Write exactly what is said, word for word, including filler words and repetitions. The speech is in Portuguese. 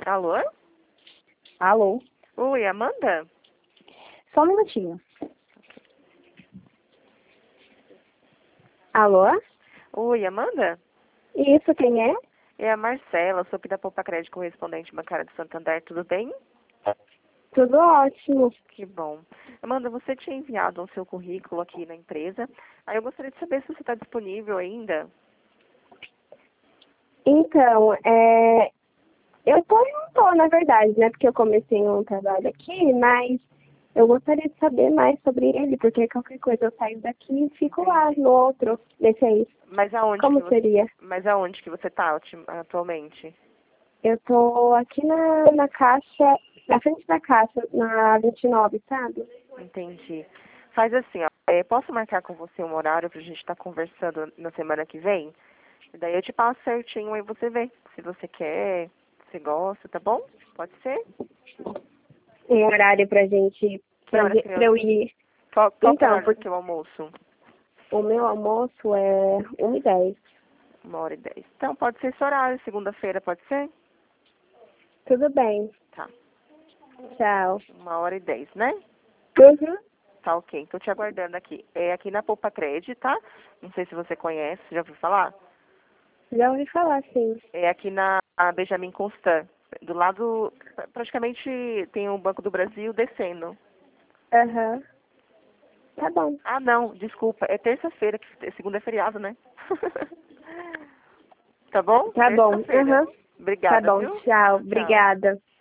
Alô? Alô? Oi, Amanda? Só um minutinho. Alô? Oi, Amanda? Isso, quem é? É a Marcela, sou aqui da Poupa Crédito, correspondente bancária do Santander, tudo bem? Tudo ótimo. Que bom. Amanda, você tinha enviado o seu currículo aqui na empresa. Aí eu gostaria de saber se você está disponível ainda. Então, é... eu tô e não tô, na verdade, né? Porque eu comecei um trabalho aqui, mas eu gostaria de saber mais sobre ele, porque qualquer coisa eu saio daqui e fico lá no outro, nesse aí. Mas aonde Como que você, seria? mas aonde que você está atualmente? Eu tô aqui na, na caixa, na frente da caixa, na vinte e nove, sabe? Entendi. Faz assim, ó. é, posso marcar com você um horário pra gente estar conversando na semana que vem? E daí eu te passo certinho aí você vê se você quer, se gosta, tá bom? Pode ser? Um horário pra gente, Que pra, hora ge- que pra eu... eu ir. Qual, qual que é a Então, hora do porque seu almoço? o meu almoço é uma e dez. Uma hora e dez. Então pode ser esse horário, segunda-feira pode ser? Tudo bem. Tá. Tchau. Uma hora e dez, né? Uhum. Tá ok. Tô te aguardando aqui. É aqui na Poupa Cred, tá? Não sei se você conhece, já ouviu falar? Já ouvi falar, sim. É aqui na a Benjamin Constant. Do lado, pra- praticamente tem o Banco do Brasil descendo. Aham. Tá bom. Ah, não, desculpa. É terça-feira, que segunda é feriado, né? Tá bom? Tá bom. Terça-feira. Uhum. Tá Obrigada, bom. viu? Tchau. Tchau. Obrigada.